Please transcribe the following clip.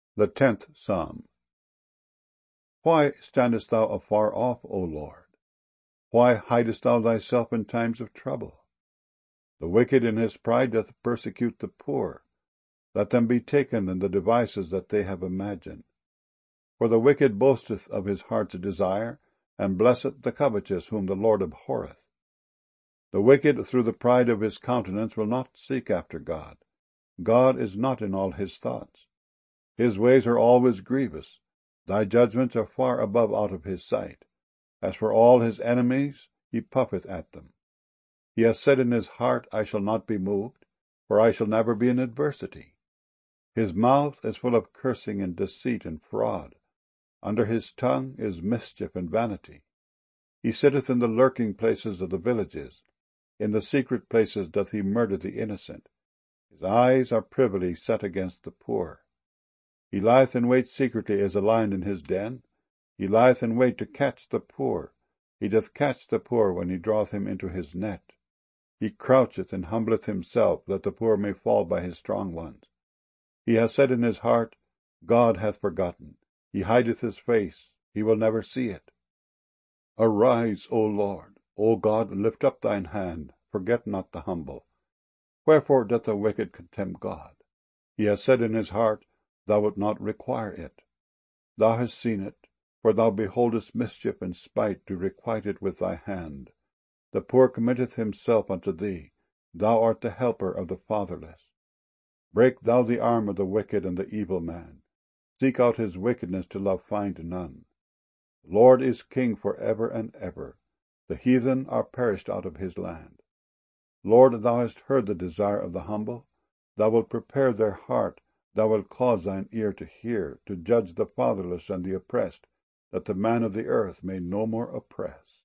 The 10th Psalm. Why standest thou afar off, O Lord? Why hidest thou thyself in times of trouble? The wicked in his pride doth persecute the poor. Let them be taken in the devices that they have imagined. For the wicked boasteth of his heart's desire, and blesseth the covetous whom the Lord abhorreth. The wicked through the pride of his countenance will not seek after God. God is not in all his thoughts. His ways are always grievous. Thy judgments are far above out of his sight. As for all his enemies, he puffeth at them. He hath said in his heart, I shall not be moved, for I shall never be in adversity. His mouth is full of cursing and deceit and fraud. Under his tongue is mischief and vanity. He sitteth in the lurking places of the villages. In the secret places doth he murder the innocent. His eyes are privily set against the poor. He lieth in wait secretly as a lion in his den. He lieth in wait to catch the poor. He doth catch the poor when he draweth him into his net. He croucheth and humbleth himself, that the poor may fall by his strong ones. He hath said in his heart, God hath forgotten. He hideth his face, he will never see it. Arise, O Lord. O God, lift up thine hand, forget not the humble. Wherefore doth the wicked contemn God? He hath said in his heart, Thou wilt not require it. Thou hast seen it, for thou beholdest mischief and spite to requite it with thy hand. The poor committeth himself unto thee. Thou art the helper of the fatherless. Break thou the arm of the wicked and the evil man. Seek out his wickedness till thou find none. The Lord is king for ever and ever. The heathen are perished out of his land. Lord, thou hast heard the desire of the humble. Thou wilt prepare their heart. Thou wilt cause thine ear to hear, to judge the fatherless and the oppressed, that the man of the earth may no more oppress.